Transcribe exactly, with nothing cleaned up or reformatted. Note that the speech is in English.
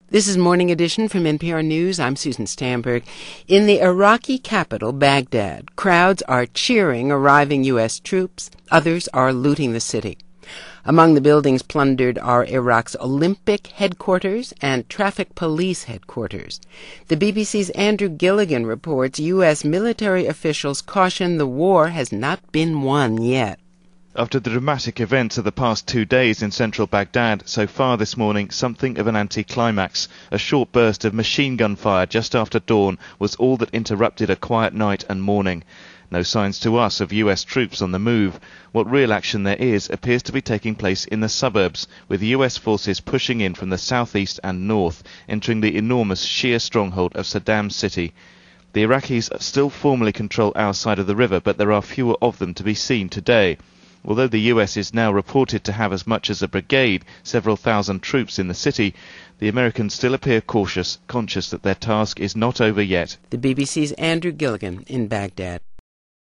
This is Morning Edition from N P R News. I'm Susan Stamberg. In the Iraqi capital, Baghdad, crowds are cheering arriving U S troops. Others are looting the city. Among the buildings plundered are Iraq's Olympic headquarters and traffic police headquarters. The B B C's Andrew Gilligan reports U S military officials caution the war has not been won yet. After the dramatic events of the past two days in central Baghdad, so far this morning something of an anticlimax. A short burst of machine gun fire just after dawn was all that interrupted a quiet night and morning. No signs to us of U S troops on the move. What real action there is appears to be taking place in the suburbs, with U S forces pushing in from the southeast and north, entering the enormous Shia stronghold of Saddam City. The Iraqis still formally control our side of the river, but there are fewer of them to be seen today. Although the U S is now reported to have as much as a brigade, several thousand troops in the city, the Americans still appear cautious, conscious that their task is not over yet. The B B C's Andrew Gilligan in Baghdad.